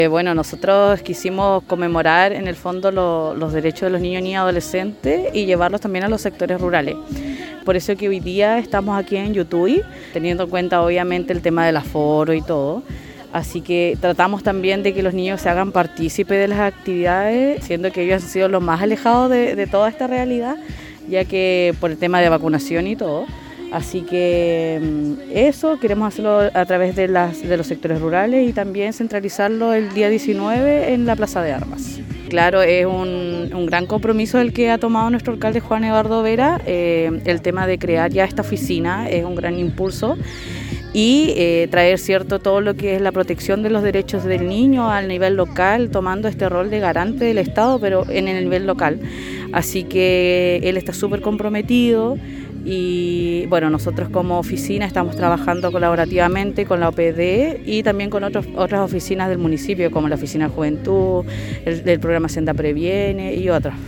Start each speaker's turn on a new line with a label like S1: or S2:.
S1: Bueno, nosotros quisimos conmemorar en el fondo los derechos de los niños, niñas y adolescentes y llevarlos también a los sectores rurales. Por eso que hoy día estamos aquí en Yutui, teniendo en cuenta obviamente el tema del aforo y todo. Así que tratamos también de que los niños se hagan partícipes de las actividades, siendo que ellos han sido los más alejados de toda esta realidad, ya que por el tema de vacunación y todo. Así que eso queremos hacerlo a través de los sectores rurales y también centralizarlo el día 19 en la Plaza de Armas. Claro, es un gran compromiso el que ha tomado nuestro alcalde Juan Eduardo Vera. El tema de crear ya esta oficina es un gran impulso y traer todo lo que es la protección de los derechos del niño al nivel local, tomando este rol de garante del Estado, pero en el nivel local. Así que él está súper comprometido. Y bueno, nosotros como oficina estamos trabajando colaborativamente con la OPD y también con otras oficinas del municipio, como la Oficina de Juventud, el programa Senda Previene y otras.